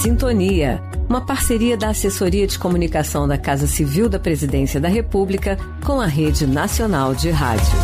Sintonia, uma parceria da Assessoria de Comunicação da Casa Civil da Presidência da República com a Rede Nacional de Rádio.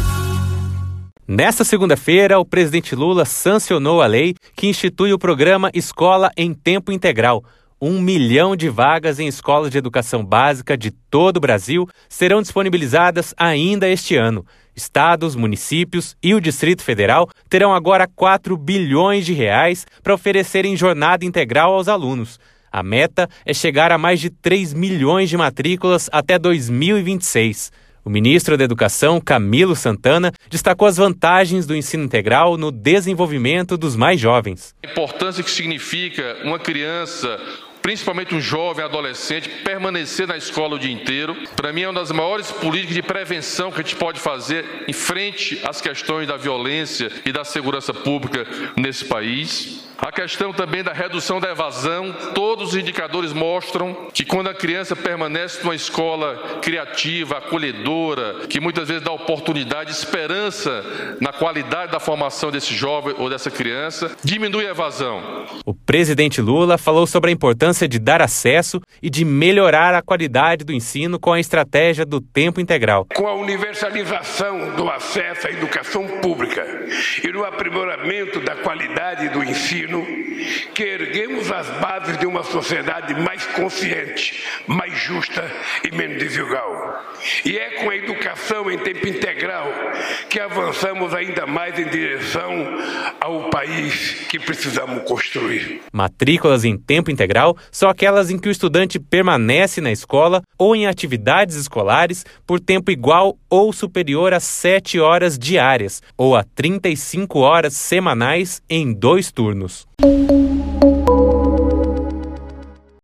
Nesta segunda-feira, o presidente Lula sancionou a lei que institui o programa Escola em Tempo Integral. 1 milhão de vagas em escolas de educação básica de todo o Brasil serão disponibilizadas ainda este ano. Estados, municípios e o Distrito Federal terão agora 4 bilhões de reais para oferecerem jornada integral aos alunos. A meta é chegar a mais de 3 milhões de matrículas até 2026. O ministro da Educação, Camilo Santana, destacou as vantagens do ensino integral no desenvolvimento dos mais jovens. A importância que significa uma criança, principalmente um jovem adolescente, permanecer na escola o dia inteiro. Para mim é uma das maiores políticas de prevenção que a gente pode fazer em frente às questões da violência e da segurança pública nesse país. A questão também da redução da evasão. Todos os indicadores mostram que quando a criança permanece numa escola criativa, acolhedora, que muitas vezes dá oportunidade, esperança na qualidade da formação desse jovem ou dessa criança, diminui a evasão. O presidente Lula falou sobre a importância de dar acesso e de melhorar a qualidade do ensino com a estratégia do tempo integral. Com a universalização do acesso à educação pública e no aprimoramento da qualidade do ensino, que erguemos as bases de uma sociedade mais consciente, mais justa e menos desigual. E é com a educação em tempo integral que avançamos ainda mais em direção ao país que precisamos construir. Matrículas em tempo integral são aquelas em que o estudante permanece na escola ou em atividades escolares por tempo igual ou superior a 7 horas diárias ou a 35 horas semanais em 2 turnos.